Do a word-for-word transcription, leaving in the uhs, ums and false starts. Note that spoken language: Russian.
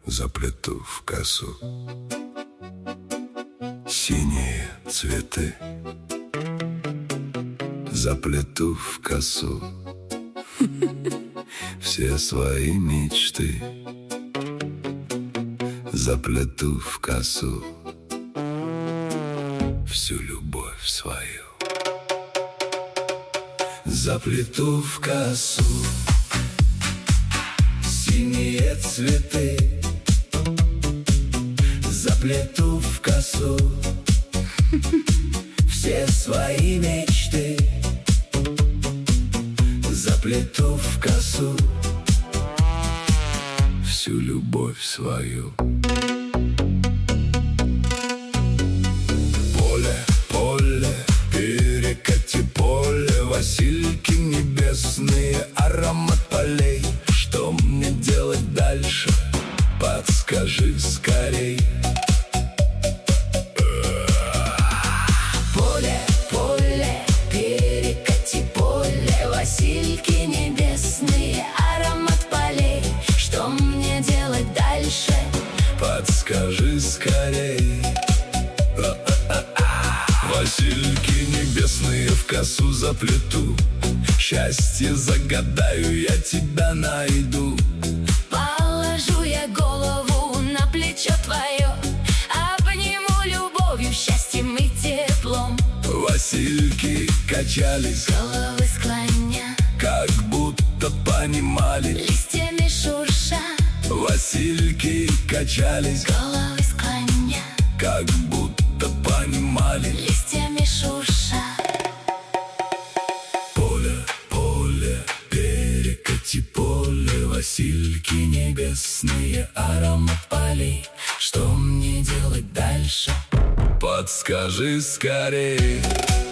заплету в косу синие цветы, заплету в косу все свои мечты, заплету в косу всю любовь свою, заплету в косу синие цветы, заплету в косу все свои мечты, заплету в косу всю любовь свою. Поле, поле, перекати поле, Васильки небесные, аромат полей. Что мне делать дальше? Подскажи скорей. Поле, поле, перекати поле, Васильки небесные, аромат полей. Что мне делать дальше? Подскажи скорей. Васильки небесные в косу заплету, счастье загадаю, я тебя найду. Положу я голову на плечо твое, обниму любовью, счастьем и теплом. Васильки качались, Головы склоня, как будто понимали, листьями шурша. Васильки качались, Головы склоня, как будто понимали, листьями шурша. Поле, поле, перекати поле, Васильки небесные, аромат полей. Что мне делать дальше? Подскажи скорее.